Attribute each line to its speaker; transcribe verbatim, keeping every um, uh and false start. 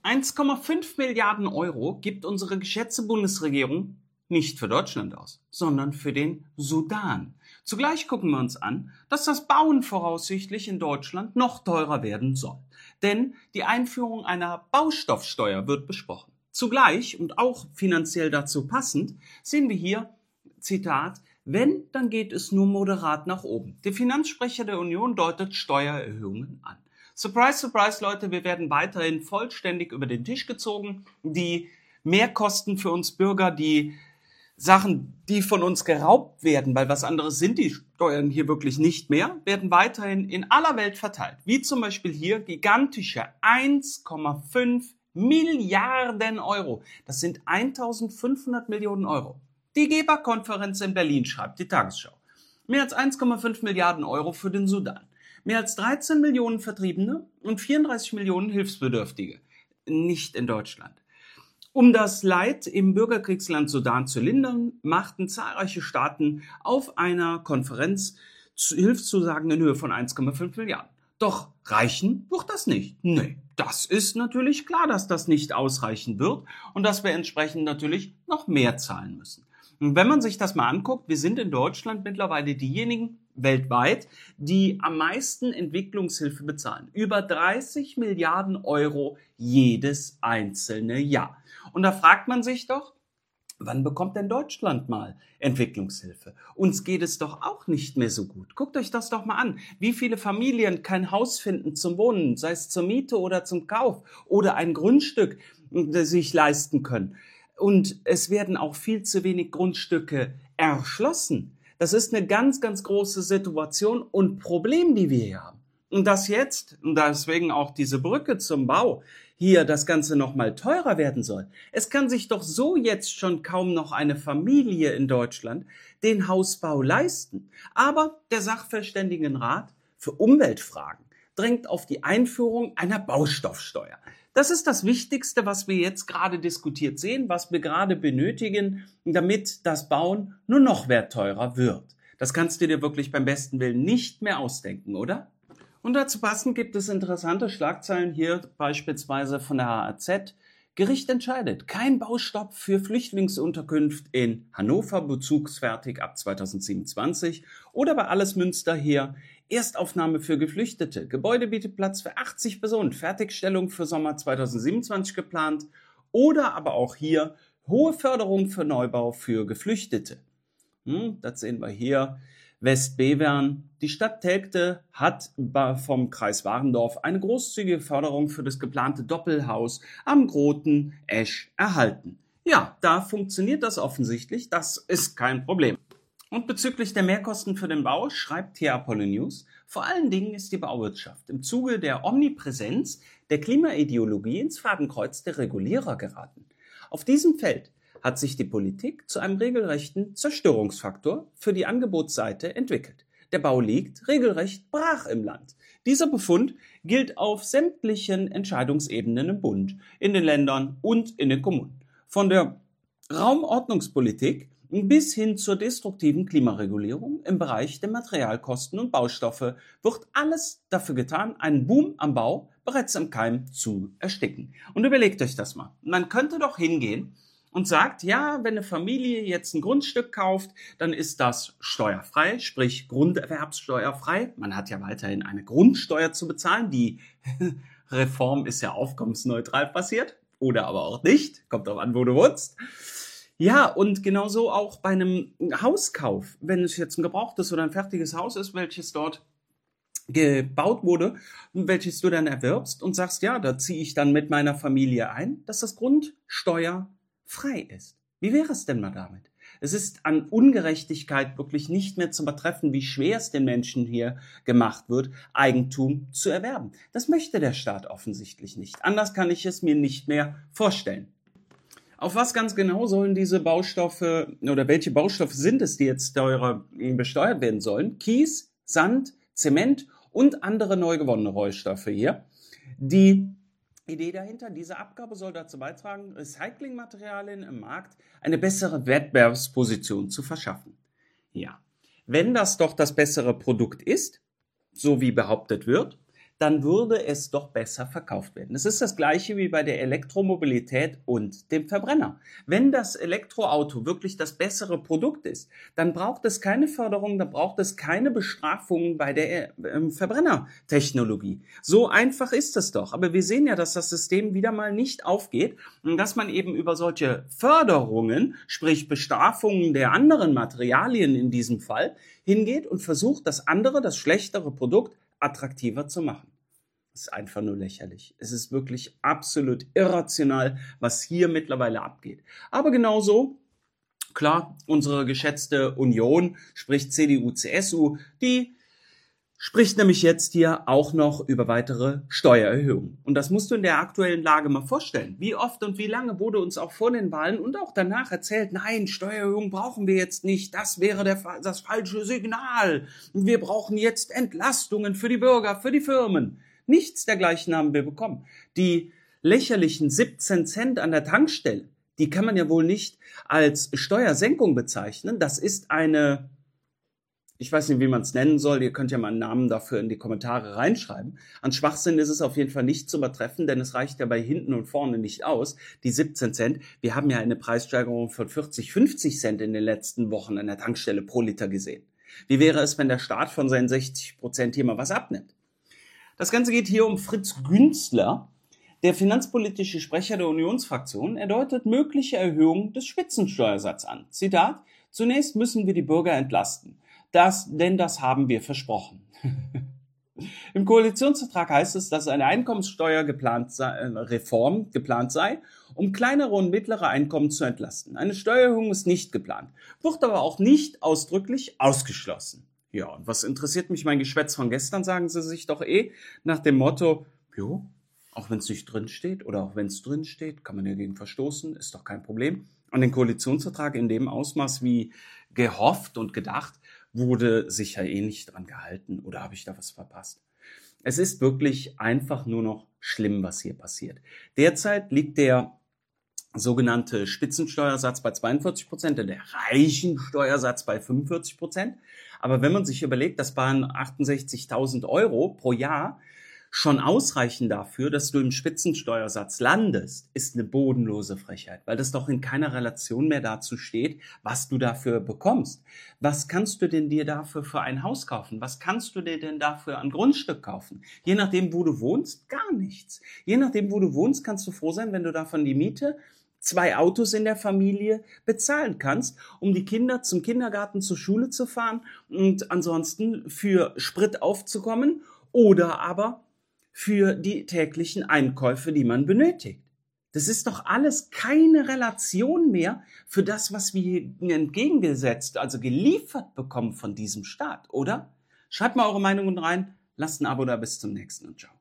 Speaker 1: eins Komma fünf Milliarden Euro gibt unsere geschätzte Bundesregierung nicht für Deutschland aus, sondern für den Sudan. Zugleich gucken wir uns an, dass das Bauen voraussichtlich in Deutschland noch teurer werden soll. Denn die Einführung einer Baustoffsteuer wird besprochen. Zugleich und auch finanziell dazu passend sehen wir hier, Zitat, wenn, dann geht es nur moderat nach oben. Der Finanzsprecher der Union deutet Steuererhöhungen an. Surprise, surprise, Leute, wir werden weiterhin vollständig über den Tisch gezogen. Die Mehrkosten für uns Bürger, die Sachen, die von uns geraubt werden, weil was anderes sind die Steuern hier wirklich nicht mehr, werden weiterhin in aller Welt verteilt. Wie zum Beispiel hier gigantische eins Komma fünf Milliarden Euro. Das sind eintausendfünfhundert Millionen Euro. Die Geberkonferenz in Berlin schreibt die Tagesschau. Mehr als eins Komma fünf Milliarden Euro für den Sudan. Mehr als dreizehn Millionen Vertriebene und vierunddreißig Millionen Hilfsbedürftige. Nicht in Deutschland. Um das Leid im Bürgerkriegsland Sudan zu lindern, machten zahlreiche Staaten auf einer Konferenz Hilfszusagen in Höhe von eins Komma fünf Milliarden. Doch reichen wird das nicht. Nee, das ist natürlich klar, dass das nicht ausreichen wird und dass wir entsprechend natürlich noch mehr zahlen müssen. Und wenn man sich das mal anguckt, wir sind in Deutschland mittlerweile diejenigen weltweit, die am meisten Entwicklungshilfe bezahlen. Über dreißig Milliarden Euro jedes einzelne Jahr. Und da fragt man sich doch, wann bekommt denn Deutschland mal Entwicklungshilfe? Uns geht es doch auch nicht mehr so gut. Guckt euch das doch mal an, wie viele Familien kein Haus finden zum Wohnen, sei es zur Miete oder zum Kauf oder ein Grundstück das sich leisten können. Und es werden auch viel zu wenig Grundstücke erschlossen. Das ist eine ganz, ganz große Situation und Problem, die wir hier haben. Und das jetzt, und deswegen auch diese Brücke zum Bau, hier das Ganze nochmal teurer werden soll. Es kann sich doch so jetzt schon kaum noch eine Familie in Deutschland den Hausbau leisten. Aber der Sachverständigenrat für Umweltfragen drängt auf die Einführung einer Baustoffsteuer. Das ist das Wichtigste, was wir jetzt gerade diskutiert sehen, was wir gerade benötigen, damit das Bauen nur noch wertteurer wird. Das kannst du dir wirklich beim besten Willen nicht mehr ausdenken, oder? Und dazu passend gibt es interessante Schlagzeilen hier, beispielsweise von der H A Z. Gericht entscheidet, kein Baustopp für Flüchtlingsunterkunft in Hannover, bezugsfertig ab zweitausendsiebenundzwanzig. Oder bei Alles Münster hier, Erstaufnahme für Geflüchtete. Gebäude bietet Platz für achtzig Personen, Fertigstellung für Sommer zweitausendsiebenundzwanzig geplant. Oder aber auch hier, hohe Förderung für Neubau für Geflüchtete. Hm, das sehen wir hier. Westbevern. Die Stadt Telgte hat vom Kreis Warendorf eine großzügige Förderung für das geplante Doppelhaus am Groten Esch erhalten. Ja, da funktioniert das offensichtlich. Das ist kein Problem. Und bezüglich der Mehrkosten für den Bau schreibt hier Apollo News, vor allen Dingen ist die Bauwirtschaft im Zuge der Omnipräsenz der Klimaideologie ins Fadenkreuz der Regulierer geraten. Auf diesem Feld hat sich die Politik zu einem regelrechten Zerstörungsfaktor für die Angebotsseite entwickelt. Der Bau liegt regelrecht brach im Land. Dieser Befund gilt auf sämtlichen Entscheidungsebenen im Bund, in den Ländern und in den Kommunen. Von der Raumordnungspolitik bis hin zur destruktiven Klimaregulierung im Bereich der Materialkosten und Baustoffe wird alles dafür getan, einen Boom am Bau bereits im Keim zu ersticken. Und überlegt euch das mal. Man könnte doch hingehen und sagt, ja, wenn eine Familie jetzt ein Grundstück kauft, dann ist das steuerfrei, sprich grunderwerbssteuerfrei. Man hat ja weiterhin eine Grundsteuer zu bezahlen. Die Reform ist ja aufkommensneutral passiert oder aber auch nicht. Kommt drauf an, wo du wohnst. Ja, und genauso auch bei einem Hauskauf, wenn es jetzt ein gebrauchtes oder ein fertiges Haus ist, welches dort gebaut wurde, welches du dann erwirbst und sagst, ja, da ziehe ich dann mit meiner Familie ein, dass das grundsteuerfrei ist. Wie wäre es denn mal damit? Es ist an Ungerechtigkeit wirklich nicht mehr zu übertreffen, wie schwer es den Menschen hier gemacht wird, Eigentum zu erwerben. Das möchte der Staat offensichtlich nicht. Anders kann ich es mir nicht mehr vorstellen. Auf was ganz genau sollen diese Baustoffe oder welche Baustoffe sind es, die jetzt teurer besteuert werden sollen? Kies, Sand, Zement und andere neu gewonnene Rohstoffe hier. Die Idee dahinter, diese Abgabe soll dazu beitragen, Recyclingmaterialien im Markt eine bessere Wettbewerbsposition zu verschaffen. Ja, wenn das doch das bessere Produkt ist, so wie behauptet wird, dann würde es doch besser verkauft werden. Es ist das Gleiche wie bei der Elektromobilität und dem Verbrenner. Wenn das Elektroauto wirklich das bessere Produkt ist, dann braucht es keine Förderung, dann braucht es keine Bestrafungen bei der äh, Verbrennertechnologie. So einfach ist es doch. Aber wir sehen ja, dass das System wieder mal nicht aufgeht und dass man eben über solche Förderungen, sprich Bestrafungen der anderen Materialien in diesem Fall, hingeht und versucht, das andere, das schlechtere Produkt attraktiver zu machen. Das ist einfach nur lächerlich. Es ist wirklich absolut irrational, was hier mittlerweile abgeht. Aber genauso, klar, unsere geschätzte Union, sprich C D U, C S U, die spricht nämlich jetzt hier auch noch über weitere Steuererhöhungen. Und das musst du in der aktuellen Lage mal vorstellen. Wie oft und wie lange wurde uns auch vor den Wahlen und auch danach erzählt, nein, Steuererhöhungen brauchen wir jetzt nicht, das wäre der, das falsche Signal. Wir brauchen jetzt Entlastungen für die Bürger, für die Firmen. Nichts dergleichen haben wir bekommen. Die lächerlichen siebzehn Cent an der Tankstelle, die kann man ja wohl nicht als Steuersenkung bezeichnen. Das ist eine... Ich weiß nicht, wie man es nennen soll. Ihr könnt ja mal einen Namen dafür in die Kommentare reinschreiben. An Schwachsinn ist es auf jeden Fall nicht zu übertreffen, denn es reicht ja bei hinten und vorne nicht aus. Die siebzehn Cent. Wir haben ja eine Preissteigerung von vierzig, fünfzig Cent in den letzten Wochen an der Tankstelle pro Liter gesehen. Wie wäre es, wenn der Staat von seinen sechzig Prozent hier mal was abnimmt? Das Ganze geht hier um Fritz Günzler. Der finanzpolitische Sprecher der Unionsfraktion, er deutet mögliche Erhöhung des Spitzensteuersatzes an. Zitat: Zunächst müssen wir die Bürger entlasten. Das, denn das haben wir versprochen. Im Koalitionsvertrag heißt es, dass eine Einkommenssteuer geplant sei, äh, Reform geplant sei, um kleinere und mittlere Einkommen zu entlasten. Eine Steuererhöhung ist nicht geplant, wird aber auch nicht ausdrücklich ausgeschlossen. Ja, und was interessiert mich mein Geschwätz von gestern, sagen Sie sich doch eh, nach dem Motto, jo, auch wenn es nicht drin steht oder auch wenn es drin steht, kann man ja gegen verstoßen, ist doch kein Problem. An den Koalitionsvertrag in dem Ausmaß wie gehofft und gedacht, wurde sicher eh nicht dran gehalten oder habe ich da was verpasst? Es ist wirklich einfach nur noch schlimm, was hier passiert. Derzeit liegt der sogenannte Spitzensteuersatz bei zweiundvierzig Prozent, der reichen Steuersatz bei fünfundvierzig Prozent. Aber wenn man sich überlegt, dass bei achtundsechzigtausend Euro pro Jahr schon ausreichen dafür, dass du im Spitzensteuersatz landest, ist eine bodenlose Frechheit, weil das doch in keiner Relation mehr dazu steht, was du dafür bekommst. Was kannst du denn dir dafür für ein Haus kaufen? Was kannst du dir denn dafür an Grundstück kaufen? Je nachdem, wo du wohnst, gar nichts. Je nachdem, wo du wohnst, kannst du froh sein, wenn du davon die Miete, zwei Autos in der Familie bezahlen kannst, um die Kinder zum Kindergarten, zur Schule zu fahren und ansonsten für Sprit aufzukommen oder aber für die täglichen Einkäufe, die man benötigt. Das ist doch alles keine Relation mehr für das, was wir entgegengesetzt, also geliefert bekommen von diesem Staat, oder? Schreibt mal eure Meinungen rein, lasst ein Abo da, bis zum nächsten und ciao.